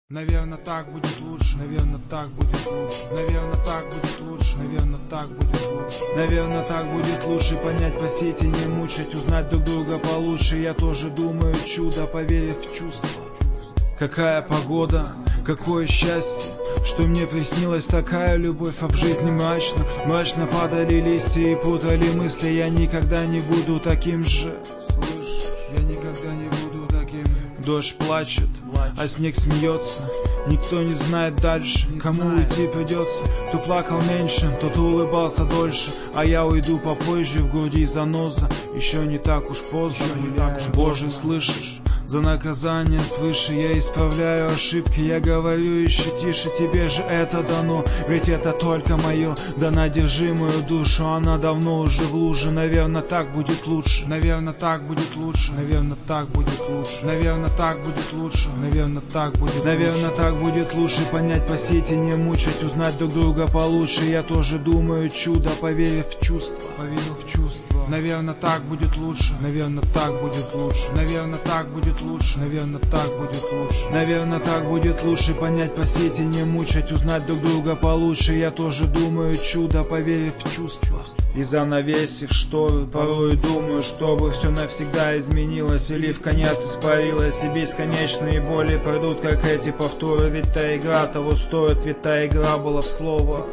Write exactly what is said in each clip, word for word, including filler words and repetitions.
Наверно, так будет лучше, наверно, так будет лучше, наверно, так будет лучше, наверно, так будет лучше, наверно, так будет лучше понять, простить и не мучать, узнать друг друга получше. Я тоже думаю чудо, поверив в чувства. Какая погода, какое счастье, что мне приснилась такая любовь, а в жизни мрачно, мрачно падали листья и путали мысли. Я никогда не буду таким же, слышь, я никогда не буду таким. Дождь плачет, а снег смеется. Никто не знает дальше, кому уйти придется. Кто плакал меньше, тот улыбался дольше. А я уйду попозже, в груди заноза. Еще не так уж поздно, Боже, слышишь? За наказание свыше я исправляю ошибки. Я говорю еще тише, тебе же это дано. Ведь это только мое, да надержи мою душу. Она давно уже в луже. Наверно, так будет лучше. Наверно, так будет лучше. Наверно, так будет лучше. Наверно, так будет лучше. Наверно, так будет. Наверно, так будет лучше понять, простить и не мучать, узнать друг друга получше. Я тоже думаю чудо, поверив в чувства. Поверил в чувства. Наверно, так будет лучше. Наверно, так будет лучше. Наверно, так будет лучше, наверно, так будет лучше. Наверно, так будет лучше понять, простить и не мучать, узнать друг друга получше. Я тоже думаю чудо, поверив в чувства. И занавесив шторы, порой думаю, чтобы все навсегда изменилось или в конец испарилось, и бесконечные боли пройдут, как эти повторы. Ведь та игра того стоит, ведь та игра была в слово.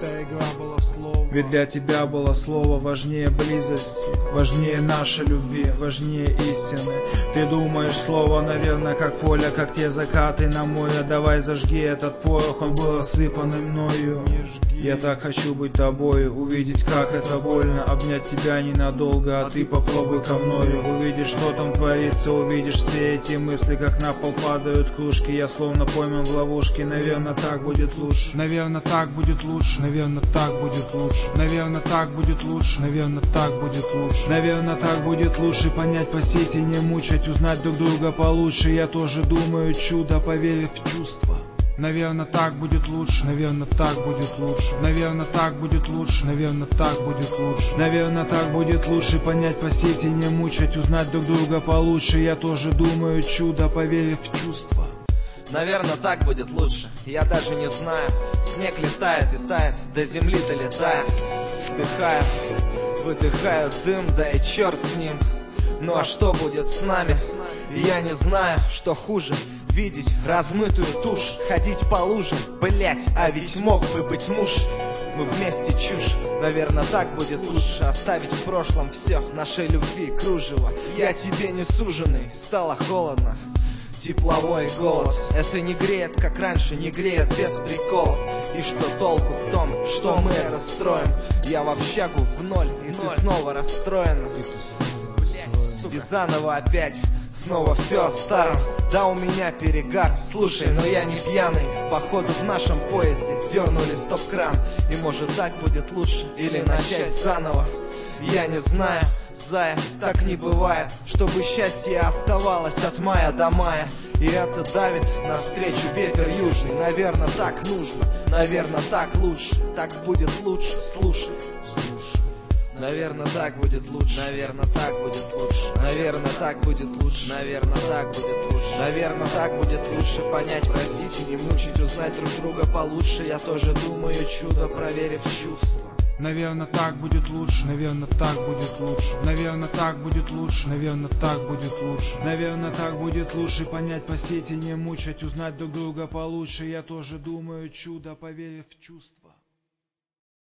Ведь для тебя было слово важнее близости, важнее нашей любви, важнее истины. Ты думаешь, слово, наверное, как поле, как те закаты на море. Давай зажги этот порох, он был осыпанный мною. Я так хочу быть тобой, увидеть, как это больно, обнять тебя ненадолго, а ты попробуй ко мною. Увидишь, что там творится, увидишь все эти мысли, как на пол падают кружки. Я словно пойман в ловушке, наверное, так будет лучше. Наверное, так будет лучше, наверное, так будет лучше. Наверное, так будет лучше, наверное, так будет лучше. Наверное, так будет лучше понять, простить и не мучать, узнать друг друга получше. Я тоже думаю чудо, поверив в чувства. Наверно, так будет лучше, наверно, так будет лучше. Наверно, так будет лучше, наверно, так будет лучше. Наверно, так будет лучше понять, простить и не мучать, узнать друг друга получше. Я тоже думаю чудо, поверив в чувства. Наверно, так будет лучше, я даже не знаю. Снег летает и тает, до земли долетает. Вдыхаю, выдыхаю дым, да и черт с ним. Ну а что будет с нами? Я не знаю, что хуже. Видеть размытую тушь, ходить по луже. Блять, а ведь мог бы быть муж. Мы вместе чушь, наверное, так будет лучше. Оставить в прошлом все, нашей любви кружево. Я тебе не суженый, стало холодно. Тепловой голод, это не греет, как раньше, не греет без приколов. И что толку в том, что мы это строим? Я в общагу в ноль, и ты снова расстроена. И заново опять, снова все о старом. Да, у меня перегар, слушай, но я не пьяный. Походу в нашем поезде дернули стоп-кран. И может так будет лучше, или начать заново. Я не знаю, зая, так не бывает, чтобы счастье оставалось от мая до мая. И это давит навстречу ветер южный. Наверно, так нужно, наверно, так лучше. Так будет лучше, слушай. Наверно, так будет лучше. Наверно, так будет лучше. Наверно, так будет лучше. Наверно, так будет лучше. Наверно, так будет лучше понять, простить и не мучить, узнать друг друга получше. Я тоже думаю чудо, проверив чувства. Наверно, так будет лучше, наверно, так будет лучше. Наверно, так будет лучше, наверно, так будет лучше. Наверно, так будет лучше понять, простить и не мучать, узнать друг друга получше. Я тоже думаю чудо, поверив в чувства.